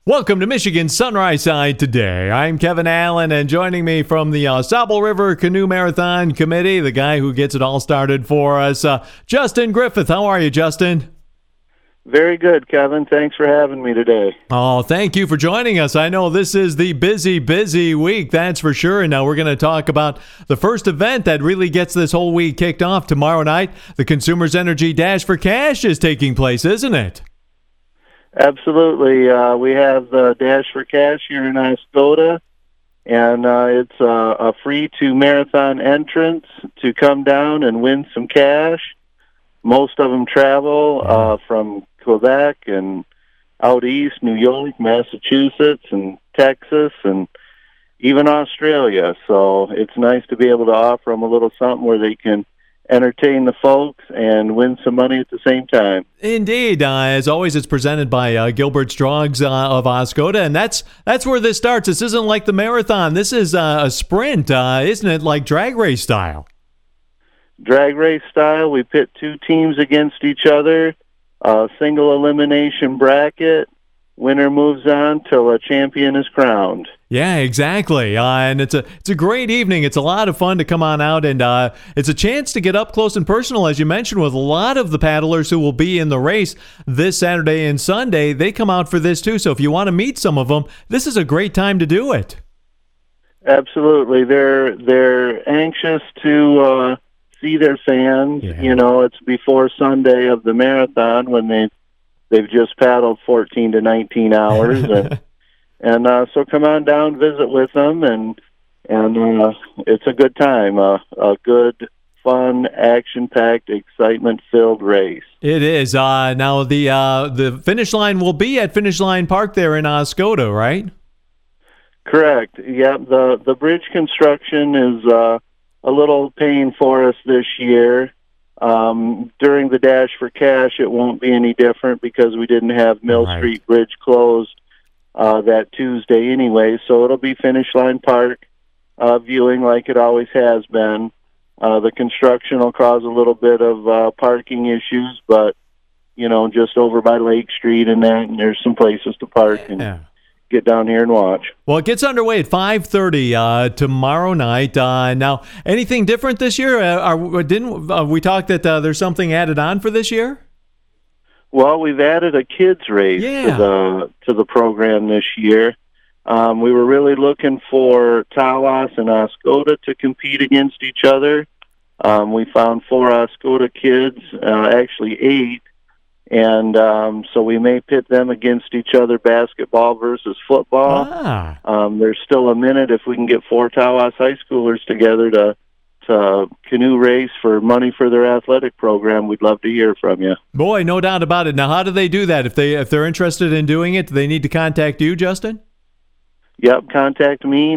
Welcome to Michigan Sunrise Side today. I'm Kevin Allen, and joining me from the Sauble River Canoe Marathon Committee, the guy who gets it all started for us, Justin Griffith. How are you, Justin? Very good, Kevin. Thanks for having me today. Oh, thank you for joining us. I know this is the busy week, that's for sure. And now we're going to talk about the first event that really gets this whole week kicked off tomorrow night. The Consumers Energy Dash for Cash is taking place, isn't it? Absolutely. We have the Dash for Cash here in Oscoda, and it's a free-to-marathon entrance to come down and win some cash. Most of them travel from Quebec and out east, New York, Massachusetts, and Texas, and even Australia. So it's nice to be able to offer them a little something where they can entertain the folks and win some money at the same time. Indeed. As always, it's presented by Gilbert's Drugs of Oscoda, and that's where this starts. This isn't like the marathon. This is a sprint, isn't it, like drag race style? Drag race style. We pit two teams against each other, single elimination bracket. Winner moves on till a champion is crowned. Yeah, exactly. And it's a great evening. It's a lot of fun to come on out, and it's a chance to get up close and personal, as you mentioned, with a lot of the paddlers who will be in the race this Saturday and Sunday. They come out for this too. So if you want to meet some of them, this is a great time to do it. Absolutely. They're anxious to see their fans. Yeah. You know, it's before Sunday of the marathon when they've just paddled 14 to 19 hours, and so come on down, visit with them, and it's a good time, a good, fun, action-packed, excitement-filled race. It is. Now the finish line will be at Finish Line Park there in Oscoda, right? Correct. Yeah. The bridge construction is a little pain for us this year. During the Dash for Cash, it won't be any different because we didn't have Mill Street Bridge closed that Tuesday anyway, so it'll be Finish Line Park viewing like it always has been. The construction will cause a little bit of parking issues, but, you know, just over by Lake Street and that, and there's some places to park and get down here and watch. Well, it gets underway at 5:30 tomorrow night. Now, anything different this year? Didn't we talk that there's something added on for this year? Well, we've added a kids race to the program this year. We were really looking for Tawas and Oscoda to compete against each other. We found 4 Oscoda kids, actually 8. And so we may pit them against each other, basketball versus football. There's still a minute if we can get 4 Tawas high schoolers together to canoe race for money for their athletic program. We'd love to hear from you. Boy, no doubt about it. Now, how do they do that? If they're interested in doing it, do they need to contact you, Justin? Yep, contact me,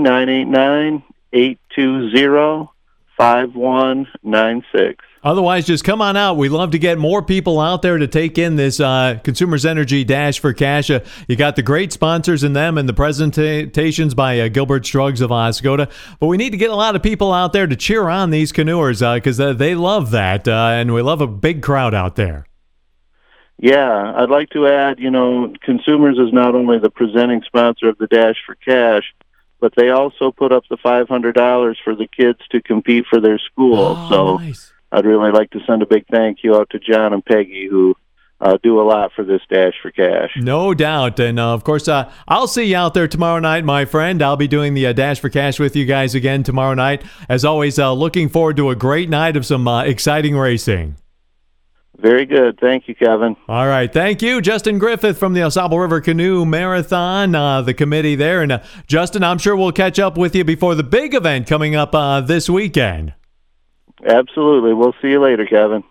989-820-5196. Otherwise, just come on out. We love to get more people out there to take in this Consumers Energy Dash for Cash. You got the great sponsors in them and the presentations by Gilbert's Drugs of Oscoda. But we need to get a lot of people out there to cheer on these canoers because they love that, and we love a big crowd out there. Yeah, I'd like to add, you know, Consumers is not only the presenting sponsor of the Dash for Cash, but they also put up the $500 for the kids to compete for their school. Nice. I'd really like to send a big thank you out to John and Peggy, who do a lot for this Dash for Cash. No doubt. And, of course, I'll see you out there tomorrow night, my friend. I'll be doing the Dash for Cash with you guys again tomorrow night. As always, looking forward to a great night of some exciting racing. Very good. Thank you, Kevin. All right. Thank you, Justin Griffith from the Sauble River Canoe Marathon, the committee there. And, Justin, I'm sure we'll catch up with you before the big event coming up this weekend. Absolutely. We'll see you later, Kevin.